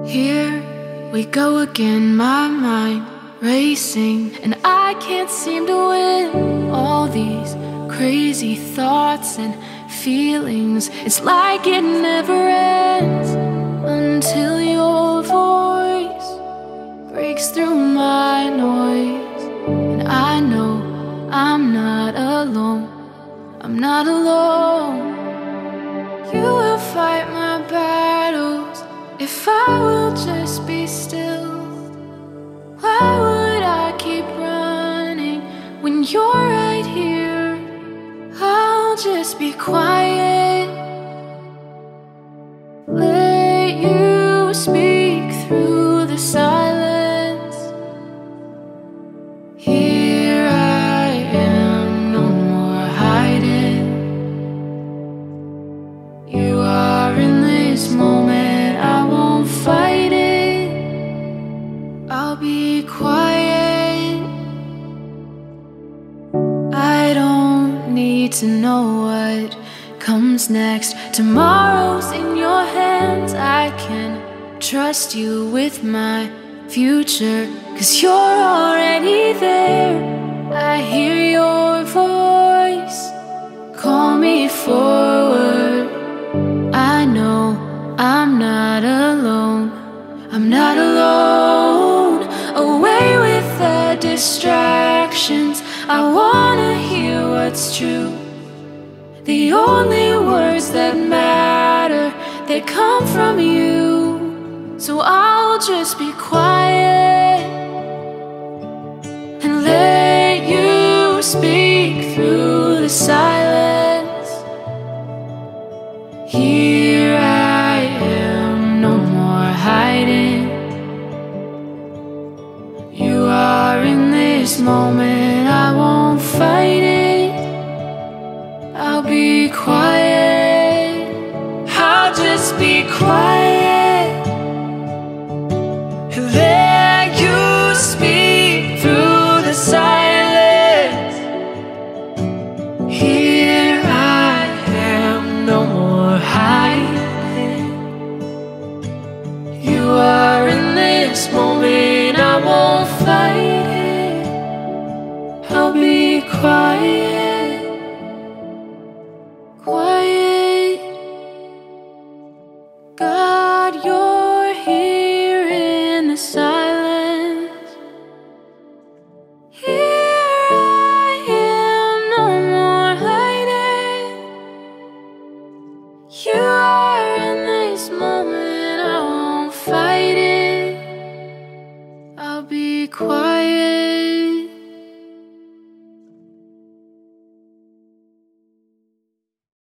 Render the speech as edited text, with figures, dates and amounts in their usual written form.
Here we go again, my mind racing, and I can't seem to win. All these crazy thoughts and feelings, it's like it never ends until your voice breaks through my noise. And I know I'm not alone, I'm not alone. You will fight my battles if I will just be still. Why would I keep running when you're right here? I'll just be quiet, let you speak through the silence. Here I am, no more hiding. You are in this moment, I won't fight it. I'll be quiet. I don't need to know what comes next. Tomorrow's in your hands, I can trust you with my future, 'cause you're already there. I hear your voice, call me forward. I know I'm not alone, I'm not alone. Away with the distractions, I wanna hear what's true. The only words that matter, they come from you. So I'll just be quiet and let you speak through the silence. Here I am, no more hiding. You are in this moment, I won't fight it. I'll be quiet, I'll just be quiet and let you speak through the silence. Here I am, no more hiding. You are in this moment, I won't fight it. I'll be quiet, quiet. God, you're here in the silence. Here I am, no more hiding. You are in this moment, I won't fight it. I'll be quiet.